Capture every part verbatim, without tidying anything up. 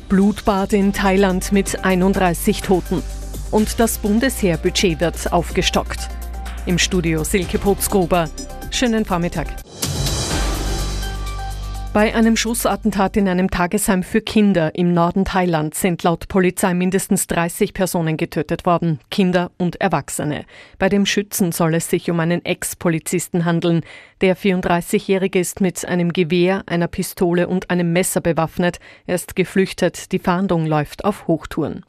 Blutbad in Thailand mit einunddreißig Toten. Und das Bundesheerbudget wird aufgestockt. Im Studio Silke Putzgruber. Schönen Vormittag. Bei einem Schussattentat in einem Tagesheim für Kinder im Norden Thailands sind laut Polizei mindestens dreißig Personen getötet worden, Kinder und Erwachsene. Bei dem Schützen soll es sich um einen Ex-Polizisten handeln. Der vierunddreißigjährige ist mit einem Gewehr, einer Pistole und einem Messer bewaffnet. Er ist geflüchtet, die Fahndung läuft auf Hochtouren.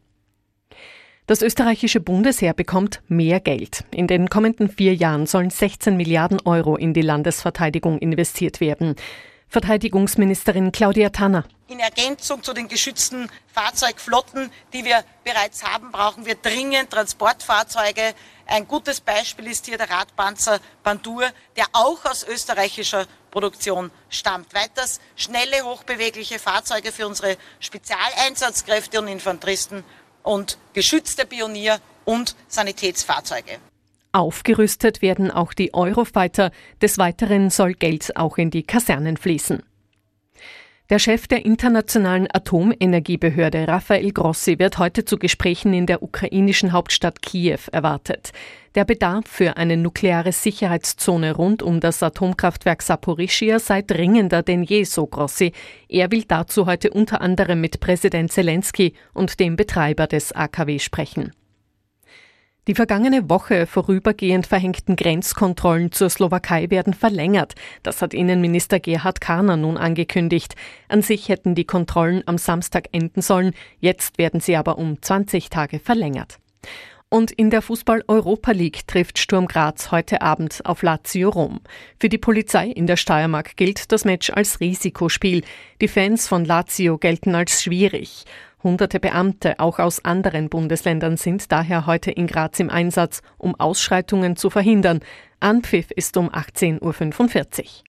Das österreichische Bundesheer bekommt mehr Geld. In den kommenden vier Jahren sollen sechzehn Milliarden Euro in die Landesverteidigung investiert werden. Verteidigungsministerin Claudia Tanner. In Ergänzung zu den geschützten Fahrzeugflotten, die wir bereits haben, brauchen wir dringend Transportfahrzeuge. Ein gutes Beispiel ist hier der Radpanzer Pandur, der auch aus österreichischer Produktion stammt. Weiters schnelle, hochbewegliche Fahrzeuge für unsere Spezialeinsatzkräfte und Infanteristen und geschützte Pionier- und Sanitätsfahrzeuge. Aufgerüstet werden auch die Eurofighter. Des Weiteren soll Geld auch in die Kasernen fließen. Der Chef der Internationalen Atomenergiebehörde, Rafael Grossi, wird heute zu Gesprächen in der ukrainischen Hauptstadt Kiew erwartet. Der Bedarf für eine nukleare Sicherheitszone rund um das Atomkraftwerk Saporischschja sei dringender denn je, so Grossi. Er will dazu heute unter anderem mit Präsident Zelensky und dem Betreiber des A K W sprechen. Die vergangene Woche vorübergehend verhängten Grenzkontrollen zur Slowakei werden verlängert. Das hat Innenminister Gerhard Karner nun angekündigt. An sich hätten die Kontrollen am Samstag enden sollen, jetzt werden sie aber um zwanzig Tage verlängert. Und in der Fußball-Europa League trifft Sturm Graz heute Abend auf Lazio Rom. Für die Polizei in der Steiermark gilt das Match als Risikospiel. Die Fans von Lazio gelten als schwierig. Hunderte Beamte, auch aus anderen Bundesländern, sind daher heute in Graz im Einsatz, um Ausschreitungen zu verhindern. Anpfiff ist um achtzehn Uhr fünfundvierzig.